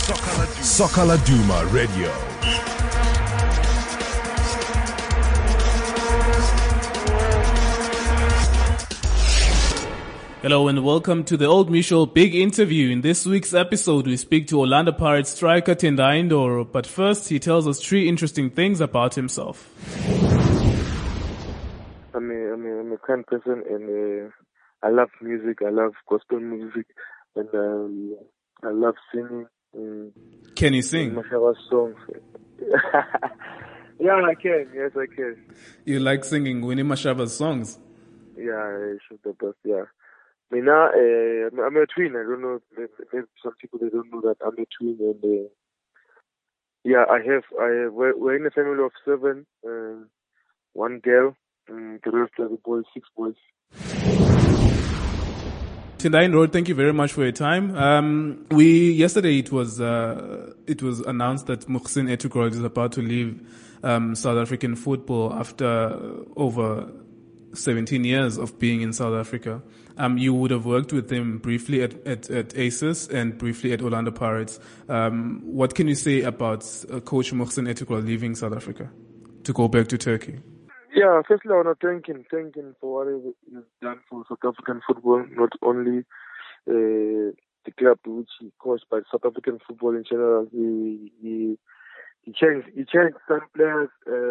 Soccer Laduma Radio. Hello and welcome to the Old Michel Big Interview. In this week's episode, we speak to Orlando Pirates striker Tendai Ndoro, but first he tells us three interesting things about himself. I'm a kind person, and I love music. I love gospel music, and I love singing. Can you sing? Mashawa songs. Yeah, I can. Yes, I can. You like singing Winnie Mashaba's songs? Yeah, she's the best. Yeah. I'm a twin. I don't know. Maybe some people they don't know that I'm a twin, and we're in a family of 7, one girl, the rest of the boys, 6 boys. Tendai Ndoro, thank you very much for your time. Yesterday it was announced that Muhsin Ertugrul is about to leave South African football after over 17 years of being in South Africa. You would have worked with him briefly at Aces and briefly at Orlando Pirates. What can you say about Coach Muhsin Ertugrul leaving South Africa to go back to Turkey? Yeah, firstly, I want to thank him for what he's done for South African football, not only the club which he coached, but South African football in general. He changed some players,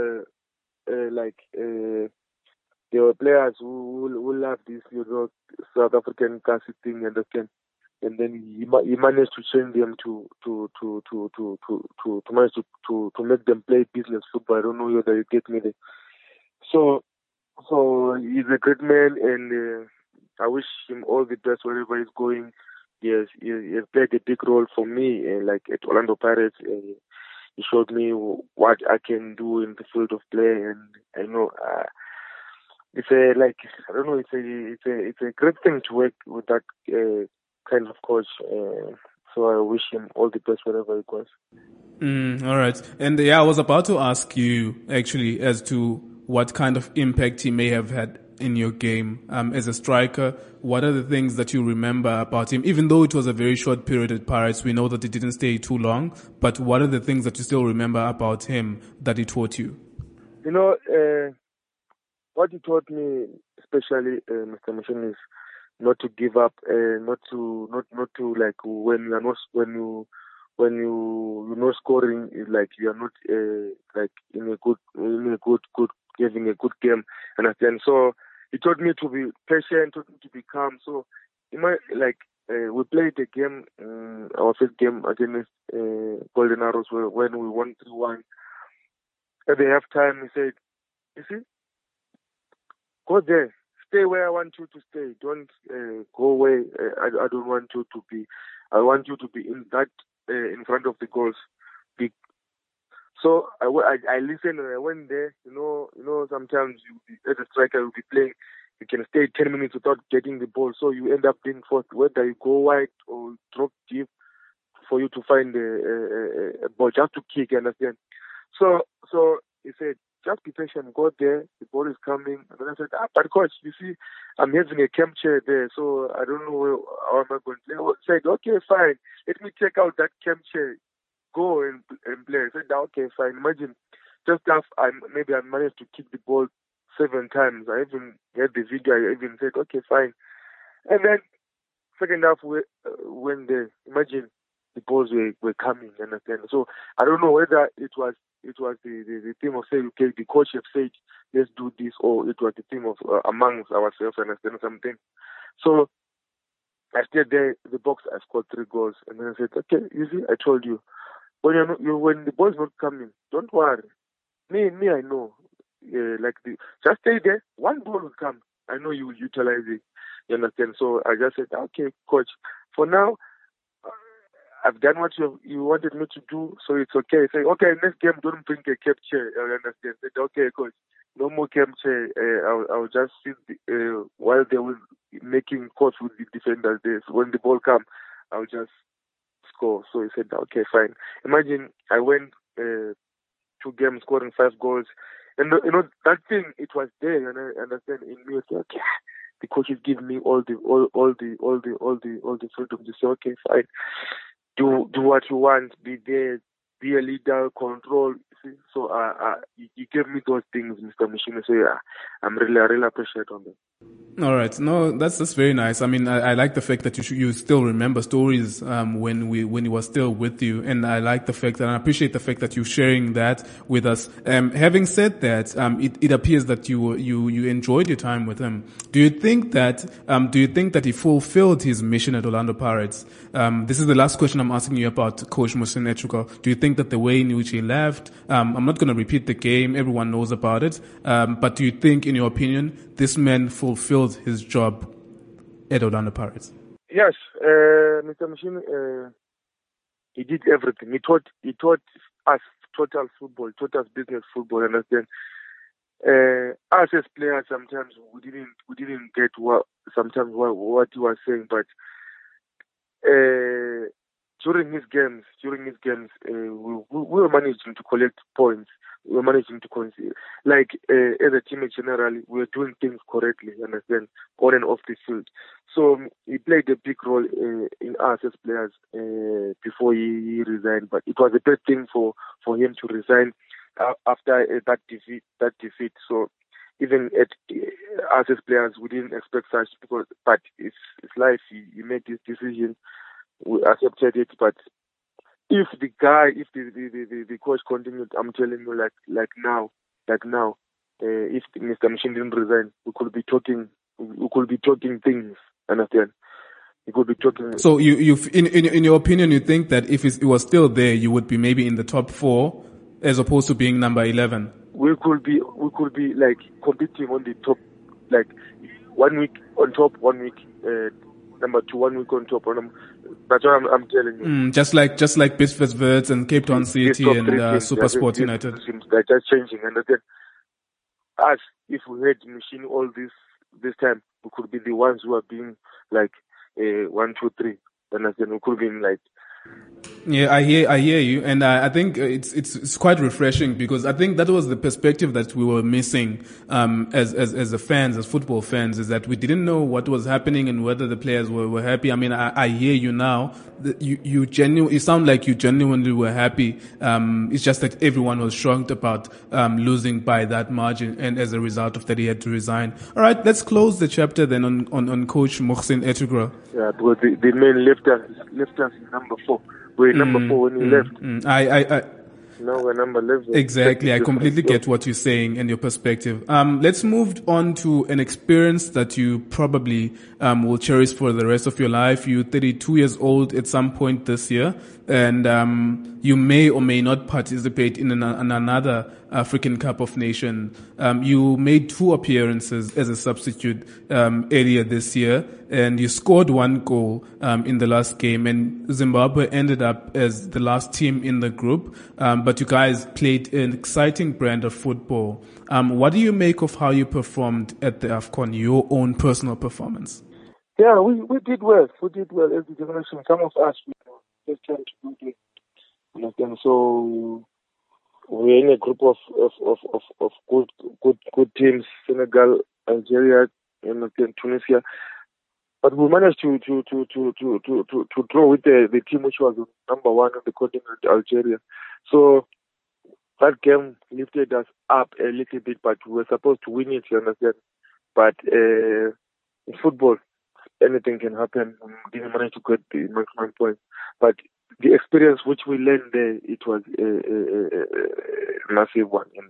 there were players who love this South African classic thing, and then he managed to change them to manage to make them play business football. I don't know whether you get me there. So he's a great man, and I wish him all the best wherever he's going. He has played a big role for me, like at Orlando Pirates. He showed me what I can do in the field of play, and I know it's a great thing to work with that kind of coach. So I wish him all the best wherever he goes. All right. And I was about to ask you actually as to what kind of impact he may have had in your game as a striker. What are the things that you remember about him? Even though it was a very short period at Pirates, we know that it didn't stay too long. But what are the things that you still remember about him that he taught you? You know, what he taught me, especially Mr. Mission, is not to give up, not to like when you're not scoring, like you are not like in a good having a good game, understand? So he taught me to be patient, taught me to be calm. So we played the game, our first game against Golden Arrows, when we won 3-1. At the halftime, he said, "You see, go there, stay where I want you to stay. Don't go away. I don't want you to be. I want you to be in that in front of the goals." So I listened, and I went there. You know, sometimes as a striker, you'll be playing. You can stay 10 minutes without getting the ball, so you end up being forced, whether you go wide or drop deep, for you to find a ball just to kick. You understand? So he said, "Just be patient, go there, the ball is coming." And then I said, "But coach, you see, I'm having a camp chair there, so I don't know how am I going to play." He said, "Okay, fine, let me check out that camp chair, go and play." I said, "Okay, fine." Imagine, just after I managed to kick the ball 7 times. I even had the video, I even said, "Okay, fine." And then, second half, we went there. Imagine, the balls were coming, you understand? So I don't know whether it was the team of saying, okay, the coach have said, let's do this, or it was the team of amongst ourselves, understand something. So I stayed there in the box, I scored 3 goals, and then I said, "Okay, you see, I told you, when the ball's not coming, don't worry. Me, I know. Just stay there, one ball will come. I know you will utilize it, you understand?" So I just said, "Okay, coach, for now, I've done what you wanted me to do, so it's okay." Say, "Okay, next game, don't bring a cap chair." I understand. I said, "Okay, coach, no more cap chair. I'll just sit while they were making calls with the defenders there. So when the ball come, I'll just score." So he said, "Okay, fine." Imagine I went 2 games scoring 5 goals, and that thing, it was there, and I understand in me. It's like, yeah, the coaches give me all the freedom to say, "Okay, fine. Do what you want, be there, be a leader, control. See? So you gave me those things, Mr. Machine. So yeah, I really appreciate on that. All right. No, that's very nice. I mean, I like the fact that you still remember stories, when he was still with you. And I like the fact that, and I appreciate the fact that you're sharing that with us. Having said that, it appears that you enjoyed your time with him. Do you think that he fulfilled his mission at Orlando Pirates? This is the last question I'm asking you about Coach Muhsin Etuqua. Do you think that the way in which he left, I'm not going to repeat the game. Everyone knows about it. But do you think, in your opinion, this man fulfilled his job at Orlando Pirates? Yes, Mr. Machine, he did everything. He taught us total football, taught us business football. Understand? Us as players, sometimes we didn't get what he was saying, but during his games, we were managing to collect points. We were managing to concede. Like, as a team generally, we were doing things correctly, you understand, on and off the field. So he played a big role in us as players before he resigned. But it was a bad thing for him to resign after that defeat. So even at us as players, we didn't expect such, but it's life. He made this decision. We accepted it, but if the coach continued, I'm telling you, like now, if Mr. Machine didn't resign, we could be talking things. Understand? We could be talking. So you in your opinion, you think that if it was still there, you would be maybe in the top 4 as opposed to being number 11? We could be like competing on the top, like 1 week on top, 1 week number 2, 1 week on top. That's what I'm telling you. Just like Bidvest and Cape Town City and Super Sport United. They're just changing. And then us, if we had Machine all this time, we could be the ones who are being like 1, 2, 3. And then we could be like. Yeah, I hear you, and I think it's quite refreshing, because I think that was the perspective that we were missing as fans, as football fans, is that we didn't know what was happening and whether the players were happy. I mean, I hear you now. You sound like you genuinely were happy. It's just that everyone was shocked about losing by that margin, and as a result of that, he had to resign. All right, let's close the chapter then on Coach Muhsin Etuqua. Yeah, because the man left us in number 4. We're number 4 when he left. Now we're number 11. Exactly. I completely get what you're saying and your perspective. Let's move on to an experience that you probably will cherish for the rest of your life. You're 32 years old at some point this year, and you may or may not participate in another African Cup of Nations. You made 2 appearances as a substitute earlier this year, and you scored 1 goal in the last game, and Zimbabwe ended up as the last team in the group, but you guys played an exciting brand of football. What do you make of how you performed at the AFCON, your own personal performance? Yeah, we did well. We did well as a generation. Some of us were just trying to do it. So we're in a group of good teams: Senegal, Algeria, and Tunisia. But we managed to draw with the team which was number 1 on the continent, Algeria. So that game lifted us up a little bit, but we were supposed to win it, you understand? But in football, anything can happen. We didn't manage to get the maximum points. But the experience which we learned there, it was a massive one. And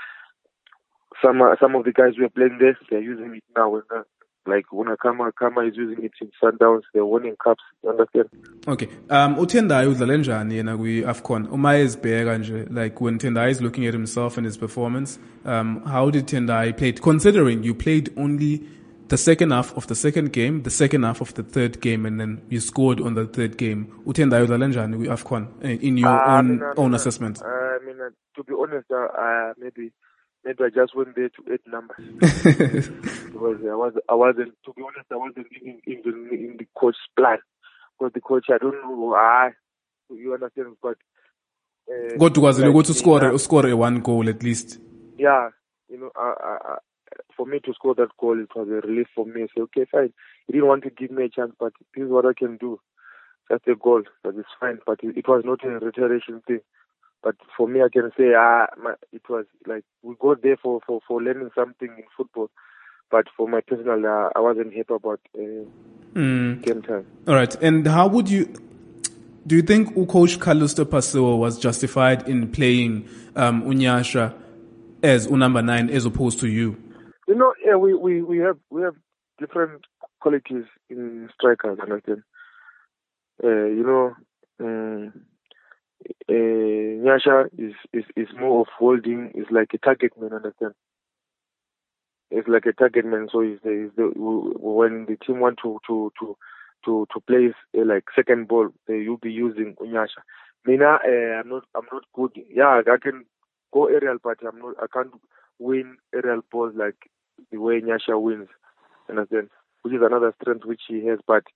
some of the guys we are playing there, they're using it now. Like Kama is using it in Sundowns, they're winning cups, you understand? Okay. uTendayi udlale njani yena kwi-AFCON? Uma ezibheka nje, like when Tendayi is looking at himself and his performance, how did Tendayi play? Considering you played only the second half of the second game, the second half of the third game, and then you scored on the third game. uTendayi udlale njani kwi-AFCON in your own assessment? To be honest, maybe I just went there to 8 numbers. Because I wasn't, to be honest, I wasn't even in the coach's plan. Because the coach, I don't know, you understand, but... God was to score a 1 goal at least. Yeah, for me to score that goal, it was a relief for me. I said, okay, fine. He didn't want to give me a chance, but this is what I can do. just a goal, but it's fine. But it was not a reiteration thing. But for me, I can say it was like we got there for learning something in football. But for my personal, I wasn't happy about game time. All right. And do you think Coach Callisto Pasiwa was justified in playing Unyasha as number 9 as opposed to you? You know, yeah, we have different qualities in strikers, and I think Nyasha is more of holding. Is like a target man, understand? It's like a target man. So when the team want to place like second ball, you'll be using Unyasha. Mina, I'm not good. Yeah, I can go aerial, but I can't win aerial balls like the way Nyasha wins. Understand? Which is another strength which he has. But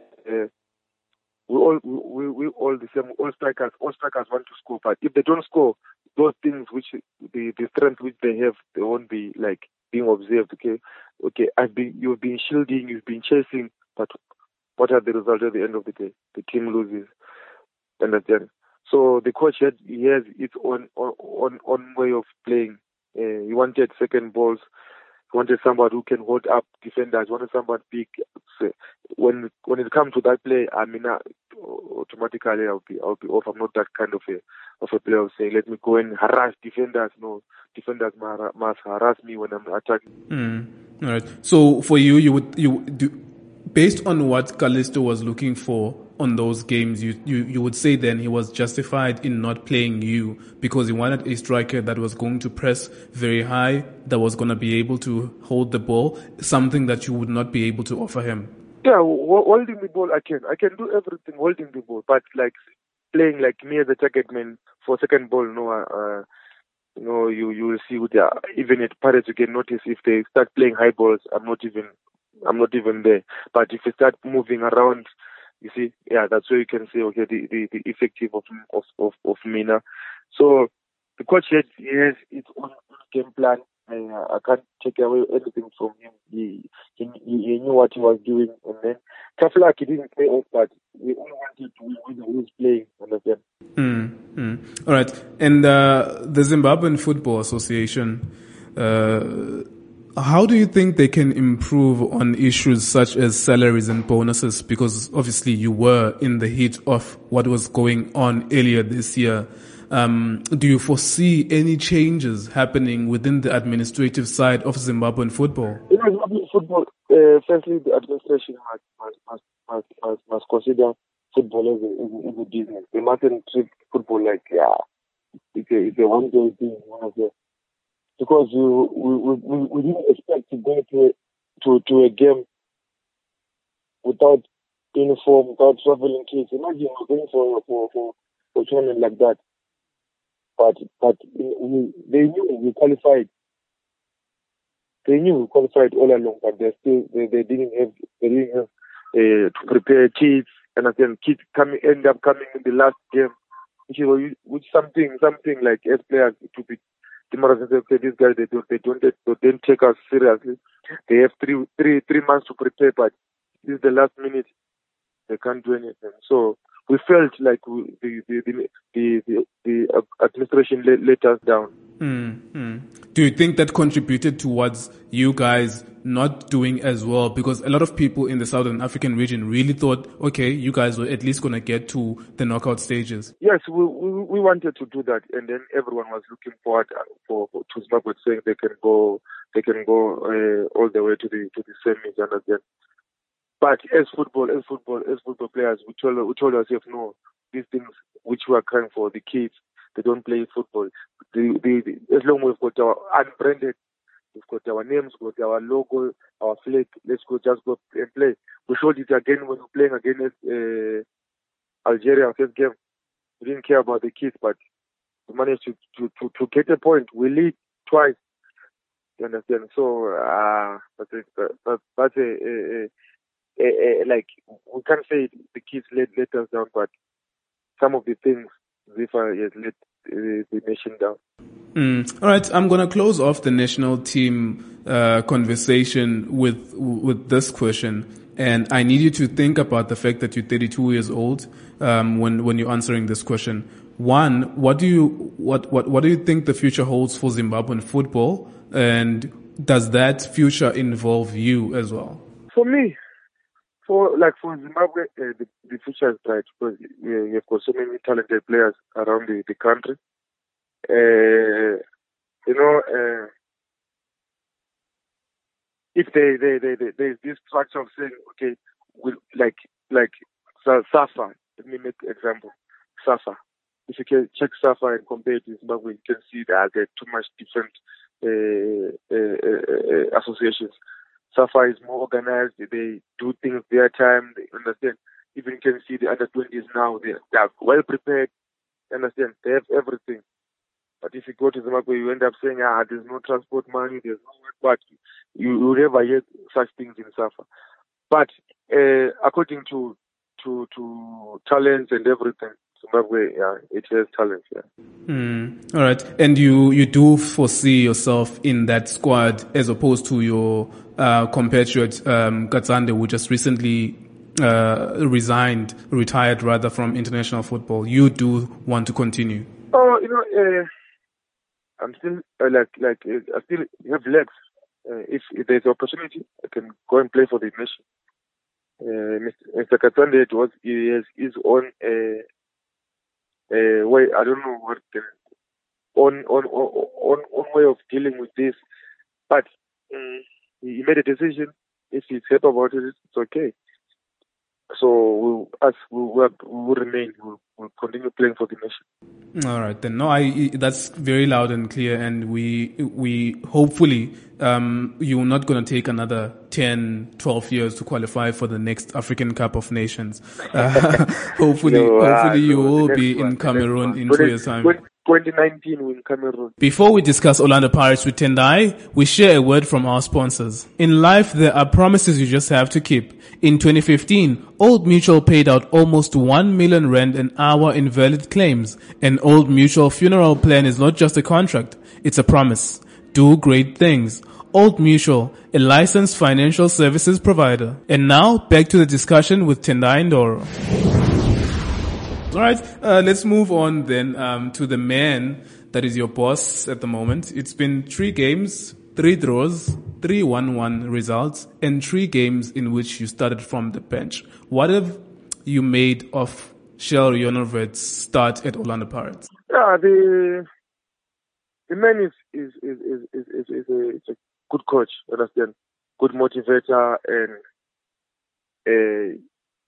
we all the same. All strikers want to score. But if they don't score, those things which the strength which they have, they won't be like being observed. Okay. You've been shielding, you've been chasing, but what are the results at the end of the day? The team loses. Understand? So the coach has its own way of playing. He wanted second balls. He wanted somebody who can hold up defenders. He wanted somebody big. So when it comes to that play, I mean, automatically I'll be off. I'm not that kind of a player of saying, let me go and harass defenders. No, defenders must harass me when I'm attacking. All right. So for you, you would do, based on what Callisto was looking for on those games, you would say then he was justified in not playing you because he wanted a striker that was going to press very high, that was going to be able to hold the ball, something that you would not be able to offer him. Yeah, holding the ball, I can do everything holding the ball, but like playing like me as a target man for second ball, no, you will see with even at Pirates you can notice if they start playing high balls, I'm not even there. But if you start moving around, you see, yeah, that's where you can say, okay, the effective of Mina. So the coach has his own game plan. I can't take away anything from him. He knew what he was doing, and then tough luck he didn't play off, but we all wanted to win when he was playing. Understand? All right, and the Zimbabwean Football Association. How do you think they can improve on issues such as salaries and bonuses? Because obviously you were in the heat of what was going on earlier this year. Do you foresee any changes happening within the administrative side of Zimbabwean football? In Zimbabwean football, firstly, the administration must consider football as a business. They mustn't treat football like it's a one-day thing. Because we didn't expect to go to a game without uniform, without traveling kids. Imagine we're going for a tournament like that. But they knew we qualified. They knew we qualified all along, but they didn't have to prepare kids, and then kids end up coming in the last game, which something like as players to be. Okay, these guys they don't take us seriously. They have three months to prepare, but this is the last minute. They can't do anything. So we felt like the administration let us down. Do you think that contributed towards you guys not doing as well? Because a lot of people in the Southern African region really thought, okay, you guys were at least going to get to the knockout stages. Yes, we wanted to do that, and then everyone was looking forward to Zimbabwe, saying they can go all the way to the semis and again. But as football players, we told ourselves, no, these things which we are crying for, the kids, they don't play football. As long as we've got our unbranded, we've got our names, we've got our logo, our flag, let's just go and play. We showed it again when we were playing against Algeria, first game. We didn't care about the kids, but we managed to get a point. We lead twice. You understand? So that's like we can't say the kids let us down, but some of the things FIFA has let the nation down. All right, I'm going to close off the national team conversation with this question. And I need you to think about the fact that you're 32 years old when you're answering this question. One, what do you think the future holds for Zimbabwean football, and does that future involve you as well? For me, for Zimbabwe, the future is bright because we have got so many talented players around the country. If there's this structure of saying, okay, like SAFA. Let me make an example. SAFA. If you can check SAFA and compare it to Zimbabwe, you can see that there are too much different associations. SAFA is more organized. They do things their time. They understand. Even you can see the under 20s now. They are well prepared. Understand? They have everything. But if you go to Zimbabwe, you end up saying, there's no transport money, there's no work, but you never hear such things in SAFA. But according to talents and everything, Zimbabwe, it has talent. All right, and you do foresee yourself in that squad as opposed to your compatriot Katsande, who just recently retired rather from international football. You do want to continue? Oh, I'm still I still have legs. If there's opportunity, I can go and play for the nation. Mr. Katsande, he has his own way. I don't know what on way of dealing with this, but he made a decision. If he's happy about it, it's okay. So we'll remain. We'll continue playing for the nation. All right, then. No, that's very loud and clear, and we hopefully you're not going to take another 10, 12 years to qualify for the next African Cup of Nations. Hopefully you will be in Cameroon in 2 years' time. 2019 in Cameroon. Before we discuss Orlando Pirates with Tendai, we share a word from our sponsors. In life, there are promises you just have to keep. In 2015, Old Mutual paid out almost 1 million rand an hour in valid claims. An Old Mutual funeral plan is not just a contract, it's a promise. Do great things. Old Mutual, a licensed financial services provider. And now, back to the discussion with Tendai Ndoro. All right, let's move on then to the man that is your boss at the moment. It's been 3 games, 3 draws, 3 1-1 results, and 3 games in which you started from the bench. What have you made of Shell Yonovet's start at Orlando Pirates? Yeah, the man is a good coach, understand? Good motivator, and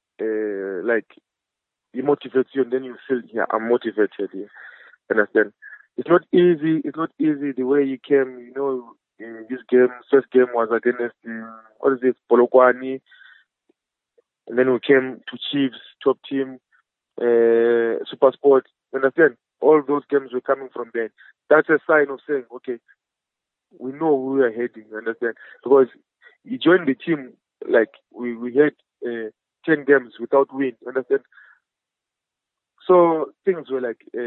he motivates you, and then you feel, I'm motivated. Understand? It's not easy. It's not easy the way you came. In this game, first game was against Polokwane, and then we came to Chiefs, top team, Super Sport. Understand? All those games were coming from there. That's a sign of saying, okay, we know where we are heading. Understand? Because he joined the team we had 10 games without win. Understand? So things were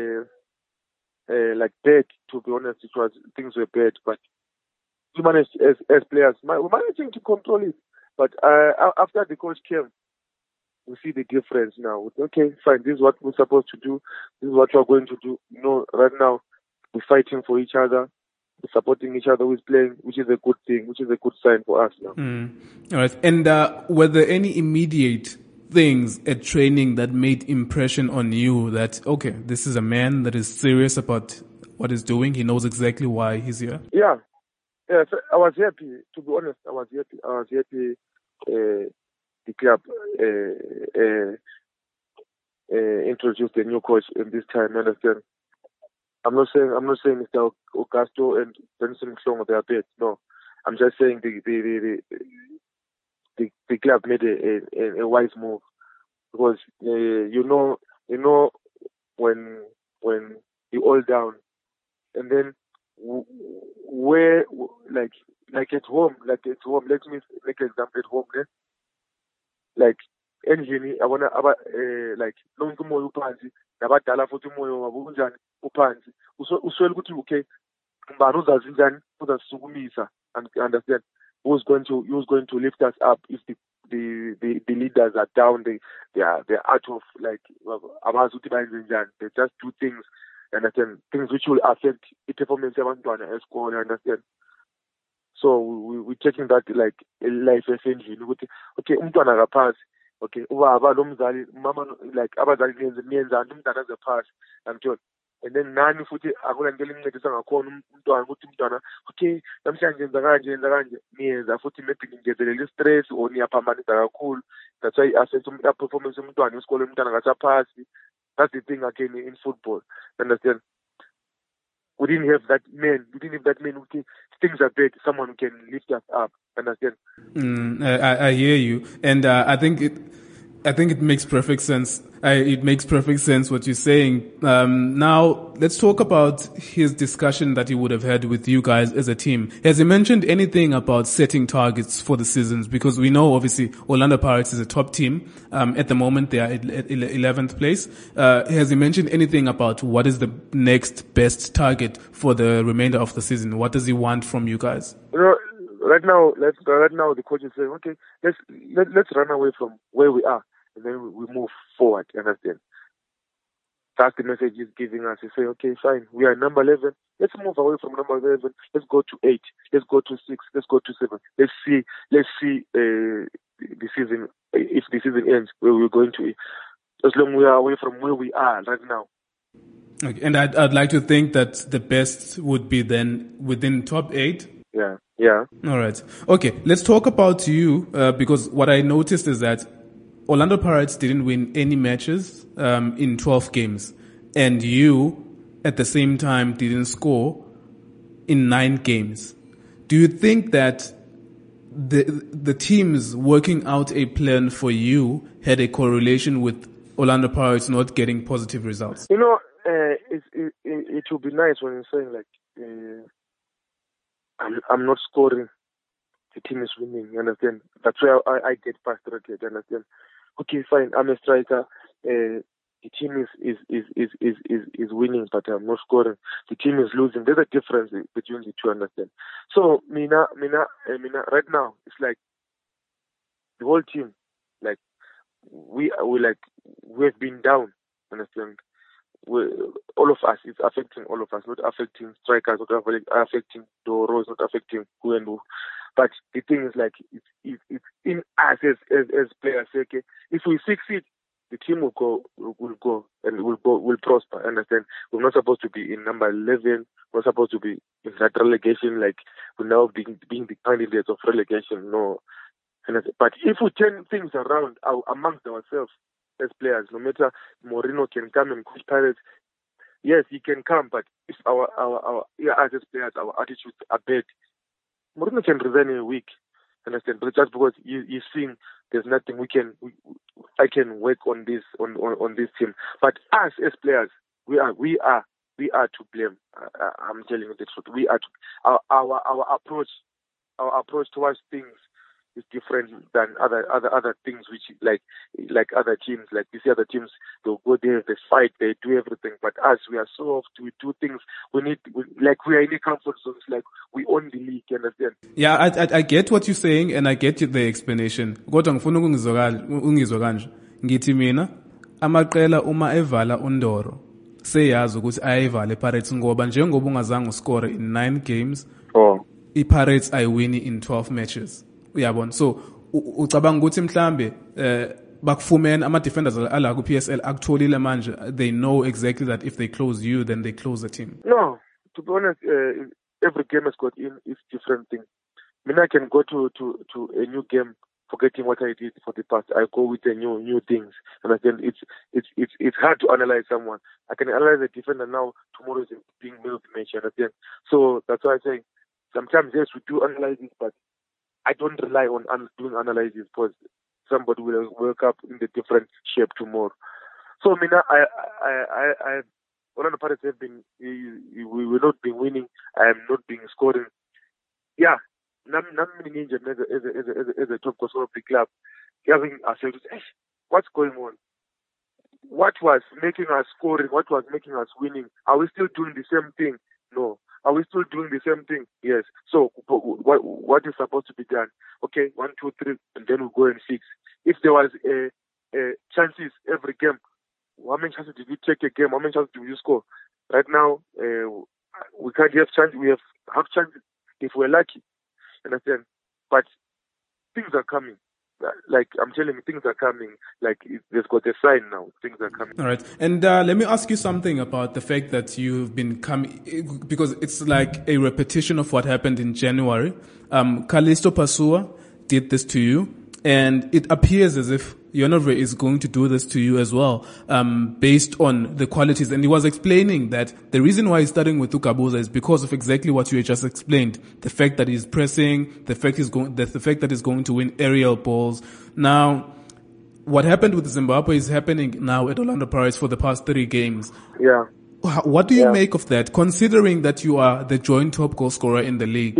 bad, to be honest. Things were bad, but we managed as players. We're managing to control it. But after the coach came, we see the difference now. Okay, fine. This is what we're supposed to do. This is what we're going to do. Right now we're fighting for each other. We're supporting each other who's playing, which is a good thing, which is a good sign for us now. All right. And were there any immediate things at training that made impression on you that, okay, this is a man that is serious about what he's doing. He knows exactly why he's here? Yeah. So I was happy, to be honest. I was happy the club introduced a new coach in this time, understand? I'm not saying Mr. Augusto and Benson Mhlongo, they are bad. No. I'm just saying the club made a wise move, because when you all down, and then where at home, let me make an example at home. Endlini abona nonke umoya uphansi, nabadala futhi umoya wabo unjani uphansi, uswele ukuthi okay, mbani uzazi njani uzasisukumisa, understand, who's going to lift us up if the the leaders are down. They are out of like they just do things, understand, things which will affect the performance of Abantwana school, understand. So we're taking that like life essentially. Okay, umntwana akaphasi. Okay, ubaba lo mzali mama like abazali niyenzani umntwana aze pass. Angithola. And then nani futhi akulanto elimncedisa ngakhona umntwana ukuthi umntwana okay namhlanje yenza kanje niyenza futhi maybe ningezelela stress or niyaphambanisa kakhulu. That's why affect performance yomntwana esikole umntwana ngasaphasi. That's the thing again in football. Understand? We didn't have that man. We didn't have that man who think things are bad. Someone who can lift us up. Understand? I hear you, and I think it makes perfect sense. It makes perfect sense what you're saying. Now, let's talk about his discussion that he would have had with you guys as a team. Has he mentioned anything about setting targets for the seasons? Because we know, obviously, Orlando Pirates is a top team. At the moment, they are at 11th place. Has he mentioned anything about what is the next best target for the remainder of the season? What does he want from you guys? Right now, the coach is saying, okay, let's run away from where we are. And then we move forward, you understand? That's the message he's giving us. He say, okay, fine, we are number 11. Let's move away from number 11. Let's go to 8. Let's go to 6. Let's go to 7. Let's see the season, if the season ends, where we're going to. As long as we are away from where we are right now. Okay. And I'd like to think that the best would be then within top 8. Yeah. All right. Okay, let's talk about you, because what I noticed is that Orlando Pirates didn't win any matches in 12 games, and you, at the same time, didn't score in 9 games. Do you think that the teams working out a plan for you had a correlation with Orlando Pirates not getting positive results? You know, it would be nice when you're saying like, I'm not scoring, the team is winning, you understand? That's where I get frustrated, you understand? Okay, fine, I'm a striker, the team is winning, but I'm not scoring. The team is losing. There's a difference between the two, understand? So, Mina, right now, it's like the whole team, like, we have been down, understand? All of us, it's affecting all of us, not affecting strikers, not affecting Doro, not affecting who and who. But the thing is, like, it's in us as players. Okay, if we succeed, the team will go and will prosper. Understand? We're not supposed to be in number 11. We're not supposed to be in that relegation. Like we're now being the candidates of relegation. No. But if we turn things around amongst ourselves as players, no matter Mourinho can come and coach Pirates, yes, he can come. But if our as players, our attitudes are bad, Mourinho can resign in a week, understand? But just because he's seeing there's nothing I can work on this on this team. But us as players, we are to blame. I'm telling you the truth. We are our approach towards things is different than other things which like other teams. Like you see other teams, they'll go there, they fight, they do everything. But us, we are so off to do things. We are in a comfort zone. It's like we own the league, you understand? Yeah, I get what you're saying and I get the explanation. Kodwa ngifuna ungizwa kanje. Ngithi mina amaqela uma evala uNdoro seyazi ukuthi ayivale Pirates ngoba njengoba ungazange uscore in 9 games. iPirates ayiwini in 12 matches. Uyabona, so ucabanga ukuthi mhlambe bakufumene ama defenders ala ku PSL actually manje they know exactly that if they close you then they close the team? No, to be honest, every game has got its different thing. I mean, I can go to a new game forgetting what I did for the past. I go with the new things, and I think it's hard to analyze someone. I can analyze a defender now. Tomorrow is being man of the match, and I think so. That's why I say sometimes yes, we do analyze it, but I don't rely on doing analysis because somebody will wake up in a different shape tomorrow. So, I mean, one of the parties have been, we will not be winning. I am not being scoring. Yeah, not many injured as a top scorer of the club. Having ourselves, what's going on? What was making us scoring? What was making us winning? Are we still doing the same thing? No. Are we still doing the same thing? Yes. So what is supposed to be done? Okay, 1, 2, 3, and then we'll go and fix. If there was chances every game, how many chances did you take a game? How many chances do you score? Right now, we can't have chances. We have half chances if we're lucky. Understand? But things are coming. Like I'm telling you, things are coming. Like there's got a sign now. Things are coming. All right. And let me ask you something about the fact that you've been coming, because it's like a repetition of what happened in January. Callisto Pasua did this to you, and it appears as if Yonovre is going to do this to you as well, based on the qualities. And he was explaining that the reason why he's starting with Ukabuza is because of exactly what you just explained. The fact that he's pressing, the fact that he's going to win aerial balls. Now, what happened with Zimbabwe is happening now at Orlando Pirates for the past 3 games. Yeah. What do you make of that, considering that you are the joint top goal scorer in the league?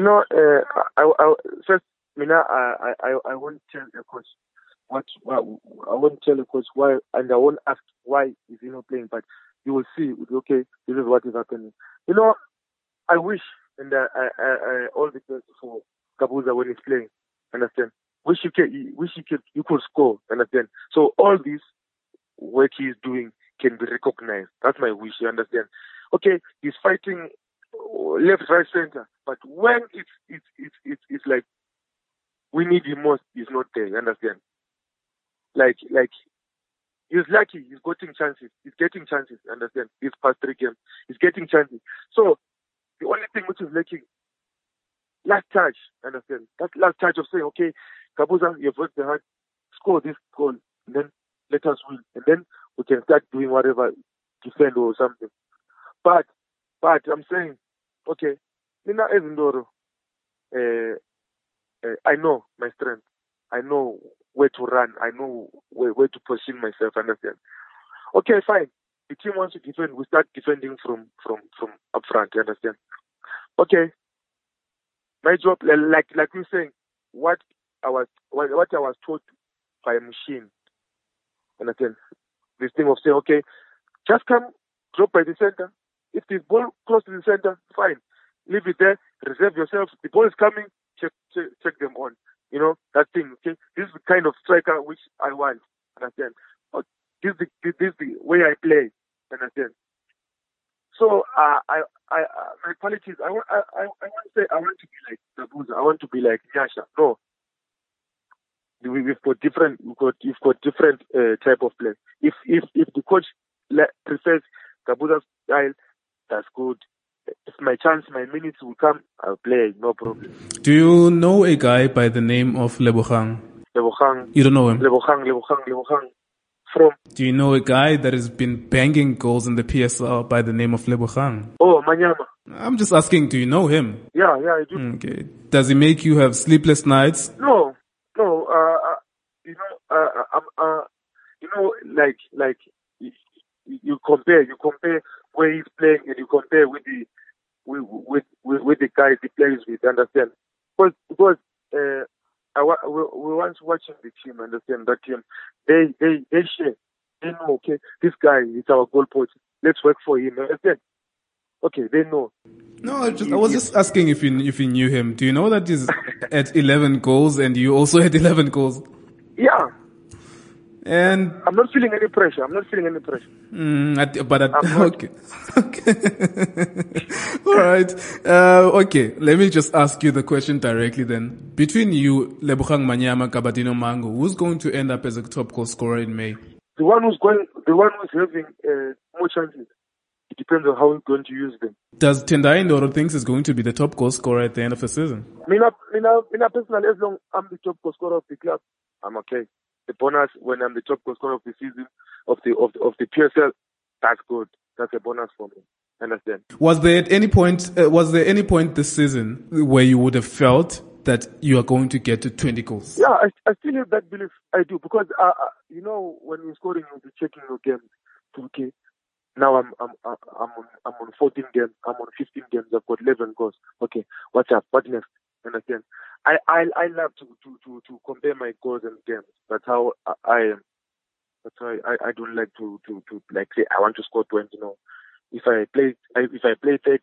First, I won't tell the coach I won't tell the coach why, and I won't ask why is he not playing, but you will see, okay, this is what is happening. I wish, and I all the best for Kabuza when he's playing, understand? Wish you could score, understand? So all this work he's doing can be recognized. That's my wish, you understand? Okay, he's fighting left, right, center, but when it's like we need him most, he's not there, you understand? Like he's lucky, he's getting chances, understand? These past 3 games, he's getting chances. So the only thing which is lacking, last touch, understand? That last touch of saying, okay, Kabuza, you've worked hard, score this goal, and then let us win, and then we can start doing whatever, defend or something. But I'm saying, okay, Nina Ezindoro, I know my strength. I know where to run. I know where to position myself, understand? Okay, fine. The team wants to defend. We start defending from up front, you understand? Okay. My job, like you're saying, what I was taught by a machine, understand? This thing of saying, okay, just come, drop by the center. If the ball close to the center, fine. Leave it there, reserve yourself. The ball is coming, check them on. That thing, okay? This is the kind of striker which I want, understand? But this is the way I play, understand? So, my qualities, I want to say I want to be like Kabuza, I want to be like Nyasha. No. We've got different type of play. If the coach prefers Kabuza's style, that's good. If my minutes will come, I'll play, no problem. Do you know a guy by the name of Lebogang? Lebogang. You don't know him? Lebogang. From? Do you know a guy that has been banging goals in the PSL by the name of Lebogang? Oh, Manyama. I'm just asking, do you know him? Yeah, I do. Okay. Does he make you have sleepless nights? No. Like you compare where he's playing and you compare with the guys he plays with, understand? Because we once watching the team, understand? That team, they share. They know, okay, this guy is our goal post. Let's work for him, understand? Okay, they know. No, I was just asking if you knew him. Do you know that he's at 11 goals and you also had 11 goals? Yeah. And I'm not feeling any pressure. Okay. All right. Okay. Let me just ask you the question directly then. Between you, Lebogang Manyama, Kabadino Mango, who's going to end up as a top goal scorer in May? The one who's having more chances. It depends on how we're going to use them. Does Tendai Ndoro thinks is going to be the top goal scorer at the end of the season? Mina personally, as long as I'm the top goal scorer of the club, I'm okay. The bonus when I'm the top goal scorer of the season of the PSL, that's good. That's a bonus for me. Understand? Was there any point this season where you would have felt that you are going to get to 20 goals? Yeah, I still have that belief. I do, because when you're scoring, you'll be checking your games. Okay, now I'm on 14 games. I'm on 15 games. I've got 11 goals. Okay, what's up? What next? Understand? I love to compare my goals and games. That's how I am. That's why I don't like to like say I want to score 20. No, if I play 30,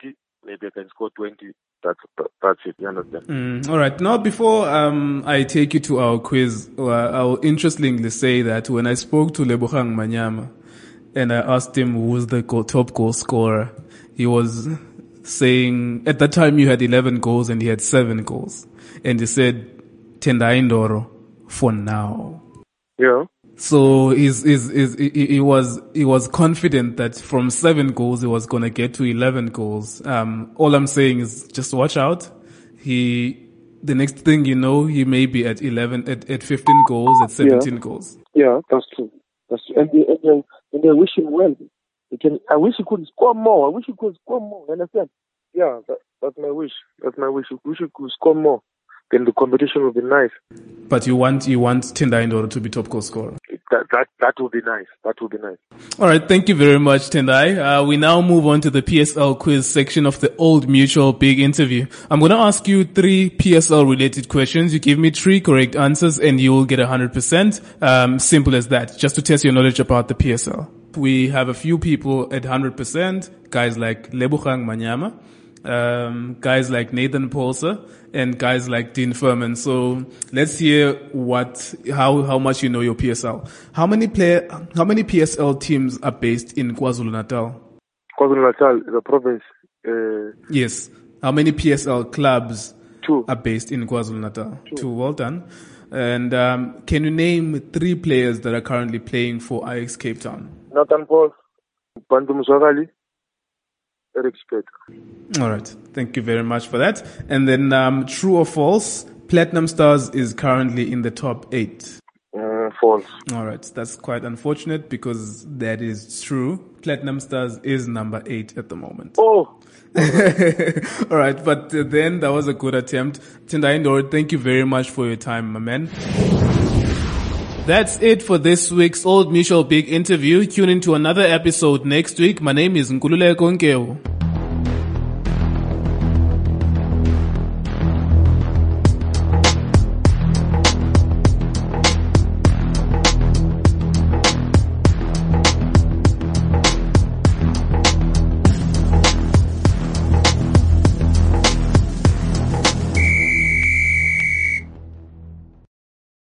maybe I can score 20. That's it. You understand? All right. Now, before I take you to our quiz, I'll interestingly say that when I spoke to Lebogang Manyama and I asked him who was the top goal scorer, he was saying at that time you had 11 goals and he had 7 goals, and he said Tendai Ndoro for now. Yeah. So he was confident that from 7 goals he was gonna get to 11 goals. All I'm saying is just watch out. The next thing you know, he may be at 15 goals, at 17 goals. Yeah, that's true. And I wish him well. I wish he could score more. You understand? Yeah, that's my wish. I wish he could score more. Then the competition would be nice. But you want Tendai Ndoro to be top goal scorer? That would be nice. All right, thank you very much, Tendai. We now move on to the PSL quiz section of the Old Mutual Big Interview. I'm going to ask you 3 PSL related questions. You give me 3 correct answers and you will get 100%. Simple as that, just to test your knowledge about the PSL. We have a few people at 100%, guys like Lebogang Manyama, guys like Nathan Paulser, and guys like Dean Furman. So let's hear how much you know your PSL. How many PSL teams are based in KwaZulu-Natal? KwaZulu-Natal is a province. Yes. How many PSL clubs 2 are based in KwaZulu-Natal? 2. Well done. And can you name 3 players that are currently playing for Ajax Cape Town? Nathan Paul, Bantu Mswakali, Eric Spade. All right. Thank you very much for that. And then, true or false, Platinum Stars is currently in the top 8. False. All right. That's quite unfortunate because that is true. Platinum Stars is number 8 at the moment. Oh. All right. But then that was a good attempt. Tendai Ndoro, thank you very much for your time, my man. That's it for this week's Old Mutual Big Interview. Tune in to another episode next week. My name is Nkululeko Nkewu.